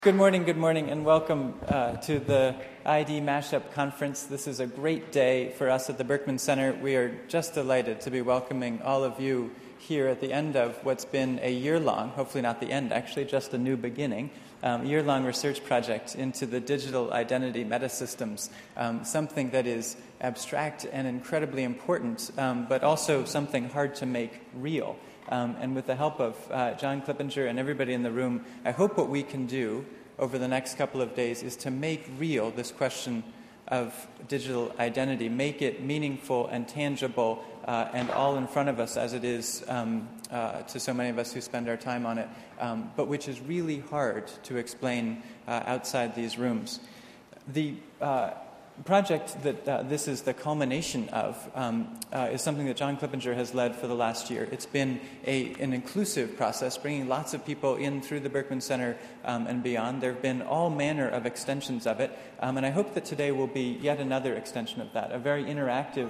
Good morning, and welcome to the ID Mashup Conference. This is a great day for us at the Berkman Center. We are just delighted to be welcoming all of you here at the end of what's been a year-long, hopefully not the end, actually just a new beginning, year-long research project into the digital identity metasystems, something that is abstract and incredibly important, but also something hard to make real. And with the help of John Clippinger and everybody in the room, I hope what we can do over the next couple of days is to make real this question of digital identity, make it meaningful and tangible and all in front of us as it is to so many of us who spend our time on it, but which is really hard to explain outside these rooms. The project that this is the culmination of is something that John Clippinger has led for the last year. It's been an inclusive process, bringing lots of people in through the Berkman Center and beyond. There have been all manner of extensions of it, and I hope that today will be yet another extension of that, a very interactive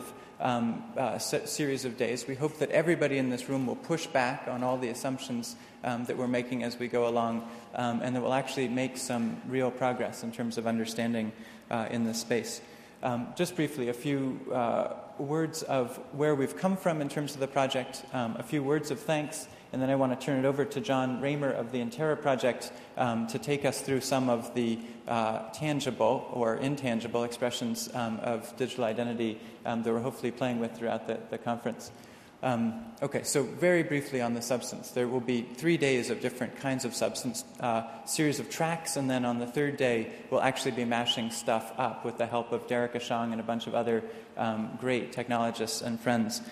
series of days. We hope that everybody in this room will push back on all the assumptions that we're making as we go along, and that we'll actually make some real progress in terms of understanding in this space. Just briefly, a few words of where we've come from in terms of the project, a few words of thanks, and then I want to turn it over to John Raymer of the Intera Project to take us through some of the tangible or intangible expressions of digital identity that we're hopefully playing with throughout the conference. Okay, so very briefly on the substance. There will be 3 days of different kinds of substance, series of tracks, and then on the third day we'll actually be mashing stuff up with the help of Derek Ashong and a bunch of other great technologists and friends.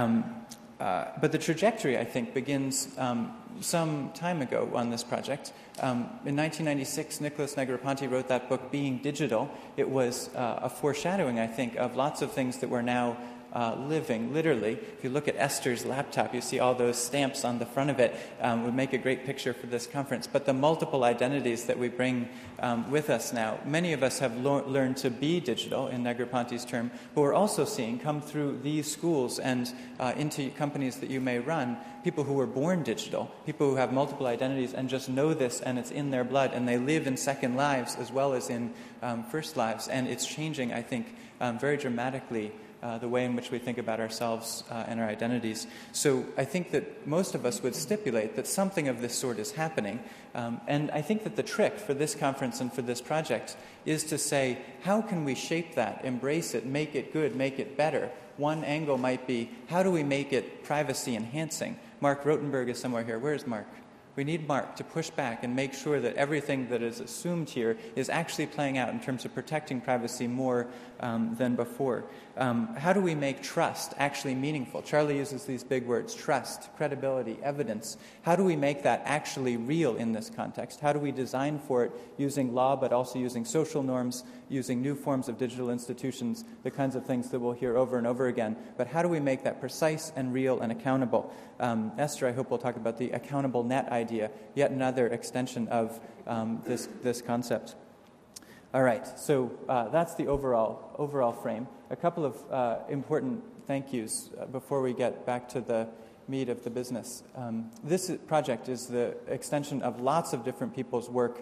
But the trajectory, I think, begins some time ago on this project. In 1996, Nicholas Negroponte wrote that book, Being Digital. It was a foreshadowing, I think, of lots of things that we're now living, literally. If you look at Esther's laptop, you see all those stamps on the front of it. Would make a great picture for this conference. But the multiple identities that we bring with us now, many of us have learned to be digital, in Negroponte's term, but we're also seeing come through these schools and into companies that you may run, people who were born digital, people who have multiple identities and just know this and it's in their blood, and they live in second lives as well as in first lives. And it's changing, I think, very dramatically the way in which we think about ourselves and our identities. So I think that most of us would stipulate that something of this sort is happening. And I think that the trick for this conference and for this project is to say, how can we shape that, embrace it, make it good, make it better? One angle might be, how do we make it privacy enhancing? Mark Rotenberg is somewhere here. Where is Mark? We need Mark to push back and make sure that everything that is assumed here is actually playing out in terms of protecting privacy more than before. How do we make trust actually meaningful? Charlie uses these big words, trust, credibility, evidence. How do we make that actually real in this context? How do we design for it using law, but also using social norms, using new forms of digital institutions, the kinds of things that we'll hear over and over again? But how do we make that precise and real and accountable? Esther, I hope, will talk about the accountable net idea, yet another extension of this concept. All right, so that's the overall frame. A couple of important thank yous before we get back to the meat of the business. This project is the extension of lots of different people's work,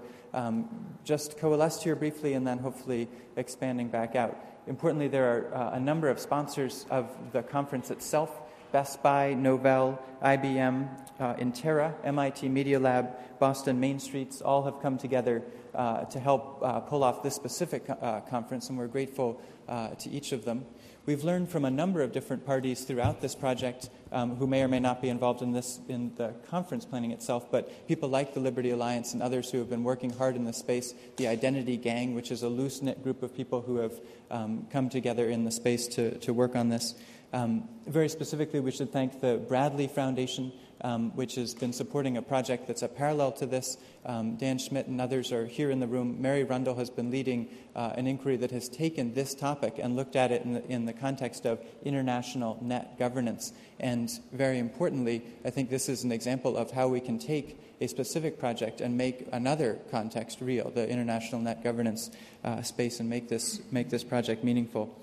just coalesced here briefly and then hopefully expanding back out. Importantly, there are a number of sponsors of the conference itself: Best Buy, Novell, IBM, Intera, MIT Media Lab, Boston Main Streets, all have come together to help pull off this specific conference, and we're grateful to each of them. We've learned from a number of different parties throughout this project who may or may not be involved in the conference planning itself, but people like the Liberty Alliance and others who have been working hard in this space, the Identity Gang, which is a loose-knit group of people who have come together in the space to work on this. Very specifically, we should thank the Bradley Foundation, which has been supporting a project that's a parallel to this. Dan Schmidt and others are here in the room. Mary Rundle has been leading an inquiry that has taken this topic and looked at it in the context of international net governance. And very importantly, I think this is an example of how we can take a specific project and make another context real, the international net governance space, and make this project meaningful.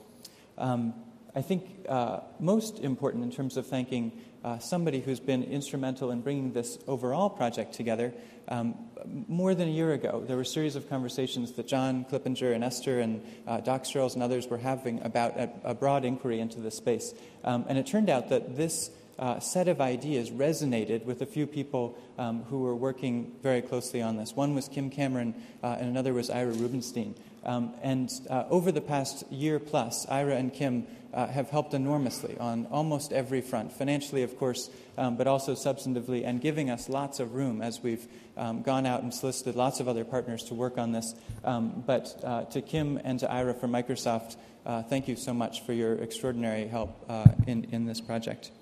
I think most important in terms of thanking somebody who's been instrumental in bringing this overall project together more than a year ago, there were a series of conversations that John Clippinger and Esther and Doc Searles and others were having about a broad inquiry into this space. And it turned out that this set of ideas resonated with a few people who were working very closely on this. One was Kim Cameron, and another was Ira Rubinstein. And over the past year plus, Ira and Kim have helped enormously on almost every front, financially, of course, but also substantively, and giving us lots of room as we've gone out and solicited lots of other partners to work on this. But to Kim and to Ira from Microsoft, thank you so much for your extraordinary help in this project.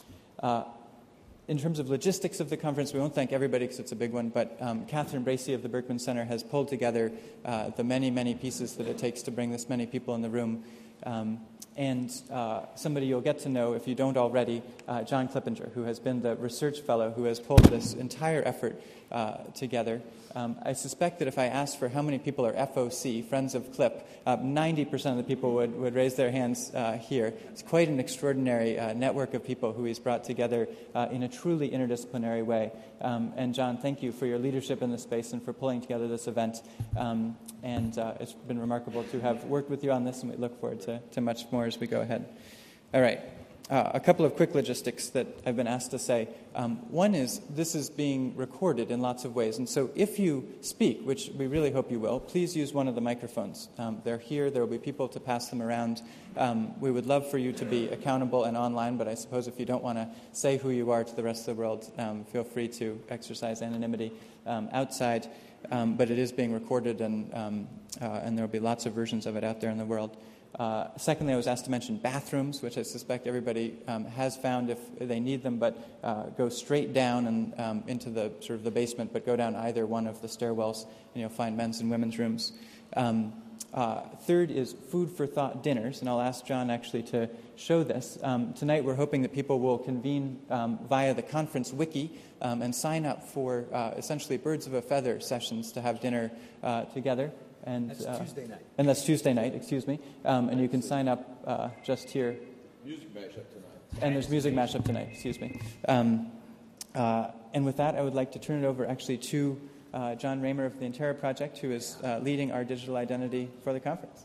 In terms of logistics of the conference, we won't thank everybody because it's a big one, but Catherine Bracey of the Berkman Center has pulled together the many, many pieces that it takes to bring this many people in the room. And somebody you'll get to know, if you don't already, John Clippinger, who has been the research fellow who has pulled this entire effort together. I suspect that if I asked for how many people are FOC, Friends of Clip, 90% of the people would raise their hands here. It's quite an extraordinary network of people who he's brought together in a truly interdisciplinary way. And John, thank you for your leadership in this space and for pulling together this event. And it's been remarkable to have worked with you on this, and we look forward to much more as we go ahead. All right. A couple of quick logistics that I've been asked to say. One is this is being recorded in lots of ways. And so if you speak, which we really hope you will, please use one of the microphones. They're here. There will be people to pass them around. We would love for you to be accountable and online, but I suppose if you don't want to say who you are to the rest of the world, feel free to exercise anonymity outside. But it is being recorded, and there will be lots of versions of it out there in the world. Secondly, I was asked to mention bathrooms, which I suspect everybody has found if they need them, but go straight down and into the sort of the basement, but go down either one of the stairwells, and you'll find men's and women's rooms. Third is food for thought dinners, and I'll ask John actually to show this. Tonight we're hoping that people will convene via the conference wiki and sign up for essentially birds of a feather sessions to have dinner together. And that's Tuesday night. And that's Tuesday night, excuse me. And you can sign up just here. Music mashup tonight. And there's music mashup tonight, excuse me. And with that, I would like to turn it over actually to John Raymer of the Intera Project, who is leading our digital identity for the conference.